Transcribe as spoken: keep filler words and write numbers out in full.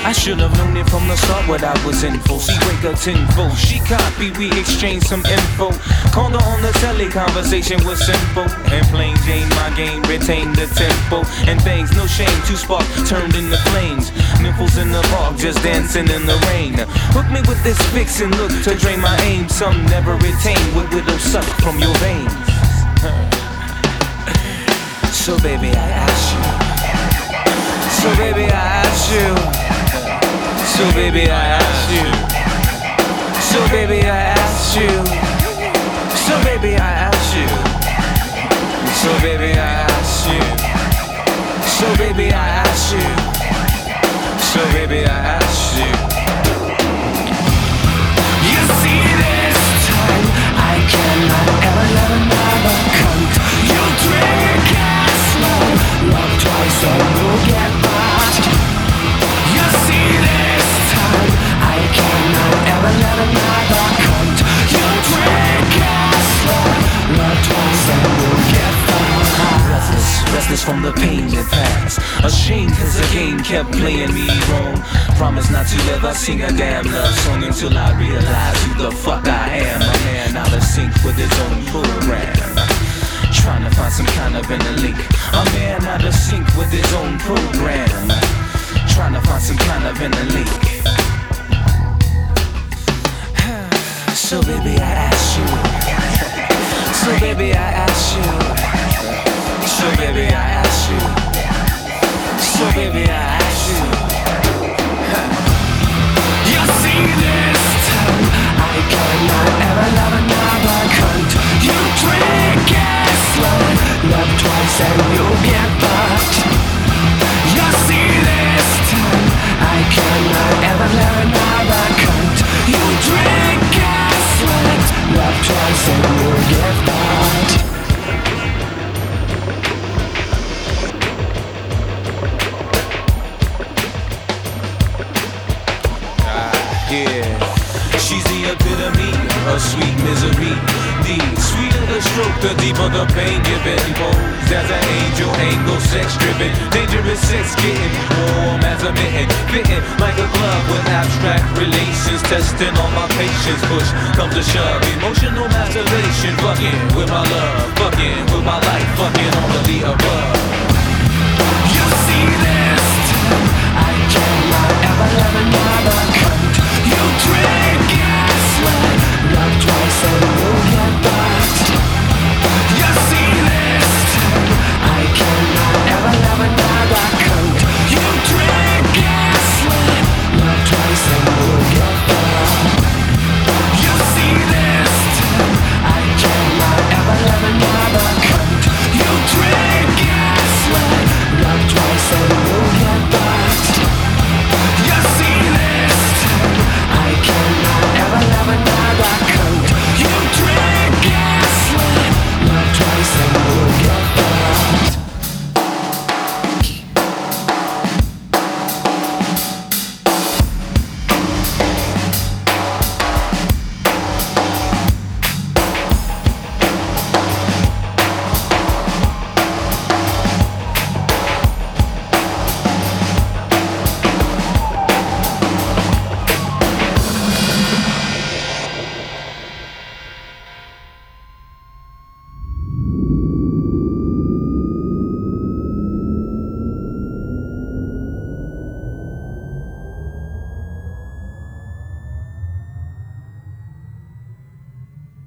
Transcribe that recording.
I should have known it from the start what I was in for. She break her tenfold, she copy, we exchange some info. Called her on the telly, conversation was simple. And plain Jane, my game, retained the tempo. And things, no shame, two sparks turned into flames. Nipples in the park, just dancing in the rain. Hook me with this fix and look to drain my aim. Some never retain what widow suck from your veins. So baby, I ask you. So baby, I ask you. So baby, I ask you. So baby, I ask you. So baby, I ask you. So baby, I ask you. So baby, I ask you. So baby, I ask you. You see this time, I cannot ever let another cunt. You drink as slow, love twice and you'll get fucked. You see this time, I cannot ever let another cunt. You drink as slow, love twice and you'll get fucked. Restless, restless from the pain that passed. Ashamed cause the game kept playing me wrong. Promise not to ever sing a damn love song until I realize who the fuck I am. A man out of sync with his own program, trying to find some kind of inner link. A man out of sync with his own program, trying to find some kind of inner link. So baby, I ask you. So baby, I ask you. So baby, I ask you. So baby, I ask you. You see this time, I cannot ever love another cunt. You drink it slow, love twice and you'll get fucked. You see this time, I cannot ever love another cunt. You drink it slow, love twice and you'll get fucked. Yeah, she's the epitome of sweet misery. The sweeter the stroke, the deeper the pain given. Posed as an angel, angle sex driven. Dangerous sex getting warm as a mitten. Fitting like a glove with abstract relations. Testing all my patience, push comes to shove. Emotional masturbation, fucking with my love. Fucking with my life, fucking all of the above.